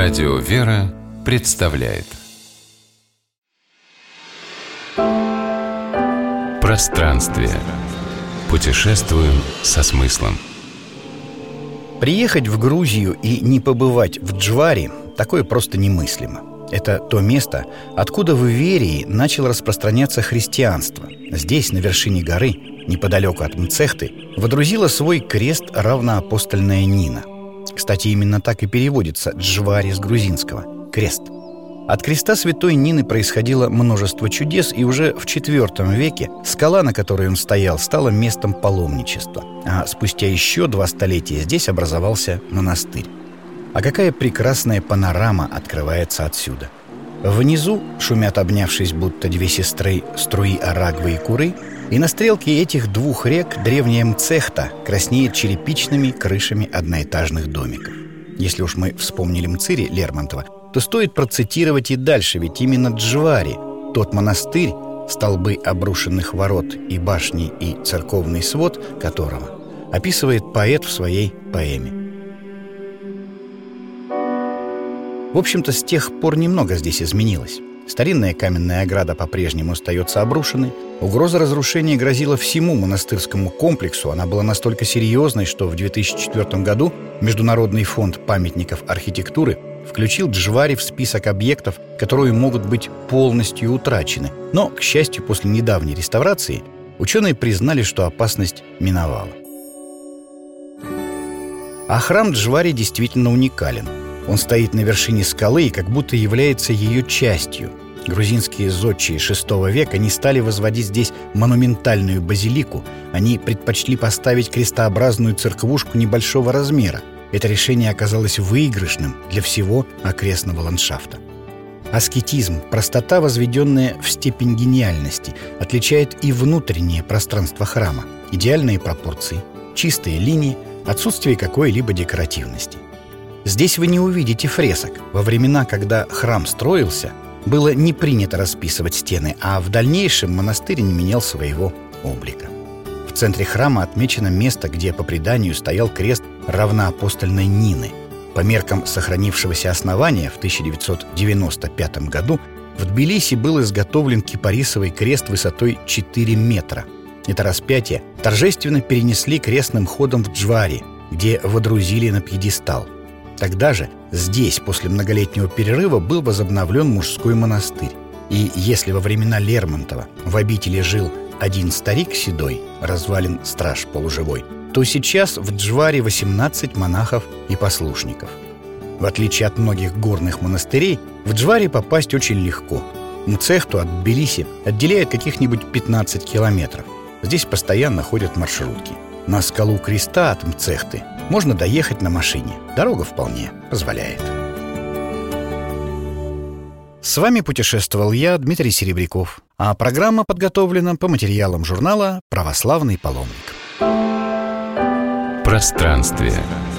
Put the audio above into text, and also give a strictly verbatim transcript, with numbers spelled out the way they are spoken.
Радио «Вера» представляет Пространствие. Путешествуем со смыслом. Приехать в Грузию и не побывать в Джвари – такое просто немыслимо. Это то место, откуда в Иверии начало распространяться христианство. Здесь, на вершине горы, неподалеку от Мцехты, водрузила свой крест равноапостольная Нина. Кстати, именно так и переводится «Джвари» с грузинского – «крест». От креста святой Нины происходило множество чудес, и уже в четвёртом веке скала, на которой он стоял, стала местом паломничества. А спустя еще два столетия здесь образовался монастырь. А какая прекрасная панорама открывается отсюда! Внизу шумят, обнявшись, будто две сестры, струи Арагвы и Куры, и на стрелке этих двух рек древняя Мцехта краснеет черепичными крышами одноэтажных домиков. Если уж мы вспомнили Мцири Лермонтова, то стоит процитировать и дальше, ведь именно Джвари, тот монастырь, столбы обрушенных ворот и башни и церковный свод которого описывает поэт в своей поэме. В общем-то, с тех пор немного здесь изменилось. Старинная каменная ограда по-прежнему остается обрушенной. Угроза разрушения грозила всему монастырскому комплексу. Она была настолько серьезной, что в две тысячи четвёртом году Международный фонд памятников архитектуры включил Джвари в список объектов, которые могут быть полностью утрачены. Но, к счастью, после недавней реставрации ученые признали, что опасность миновала. А храм Джвари действительно уникален. Он стоит на вершине скалы и как будто является ее частью. Грузинские зодчие шестого века не стали возводить здесь монументальную базилику. Они предпочли поставить крестообразную церквушку небольшого размера. Это решение оказалось выигрышным для всего окрестного ландшафта. Аскетизм, простота, возведенная в степень гениальности, отличает и внутреннее пространство храма. Идеальные пропорции, чистые линии, отсутствие какой-либо декоративности. Здесь вы не увидите фресок. Во времена, когда храм строился, было не принято расписывать стены, а в дальнейшем монастырь не менял своего облика. В центре храма отмечено место, где, по преданию, стоял крест равноапостольной Нины. По меркам сохранившегося основания в тысяча девятьсот девяносто пятом году в Тбилиси был изготовлен кипарисовый крест высотой четыре метра. Это распятие торжественно перенесли крестным ходом в Джвари, где водрузили на пьедестал. Тогда же здесь, после многолетнего перерыва, был возобновлен мужской монастырь. И если во времена Лермонтова в обители жил один старик седой, развалин страж полуживой, то сейчас в Джвари восемнадцать монахов и послушников. В отличие от многих горных монастырей, в Джвари попасть очень легко. Мцехту от Тбилиси отделяет каких-нибудь пятнадцать километров. Здесь постоянно ходят маршрутки. На скалу креста от Мцехты можно доехать на машине. Дорога вполне позволяет. С вами путешествовал я, Дмитрий Серебряков. А программа подготовлена по материалам журнала «Православный паломник». Пространствие.